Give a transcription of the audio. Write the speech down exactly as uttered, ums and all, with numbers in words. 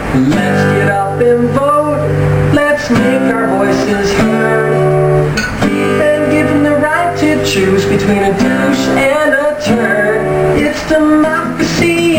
Let's get up and vote. Let's make our voices heard. We've been given the right to choose between a douche and a turd. It's democracy